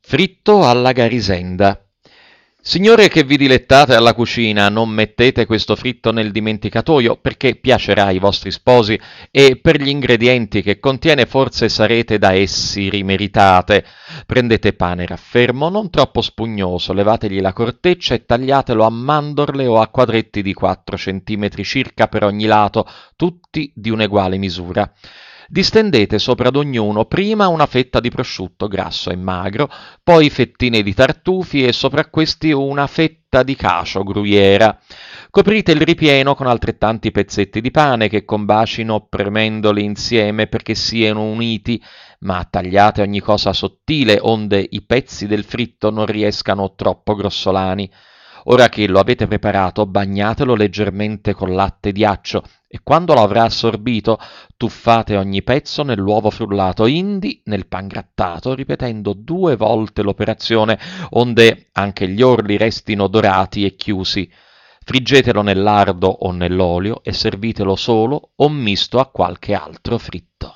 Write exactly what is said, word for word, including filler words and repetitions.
Fritto alla Garisenda. Signore che vi dilettate alla cucina, non mettete questo fritto nel dimenticatoio perché piacerà ai vostri sposi e per gli ingredienti che contiene forse sarete da essi rimeritate. Prendete pane raffermo, non troppo spugnoso, levategli la corteccia e tagliatelo a mandorle o a quadretti di quattro centimetri circa per ogni lato, tutti di un'eguale misura. Distendete sopra ad ognuno prima una fetta di prosciutto grasso e magro, poi fettine di tartufi e sopra questi una fetta di cacio gruyera. Coprite il ripieno con altrettanti pezzetti di pane che combacino premendoli insieme perché siano uniti, ma tagliate ogni cosa sottile onde i pezzi del fritto non riescano troppo grossolani. Ora che lo avete preparato, bagnatelo leggermente con latte di accio e quando lo avrà assorbito, tuffate ogni pezzo nell'uovo frullato, indi nel pan grattato, ripetendo due volte l'operazione, onde anche gli orli restino dorati e chiusi. Friggetelo nel lardo o nell'olio e servitelo solo o misto a qualche altro fritto.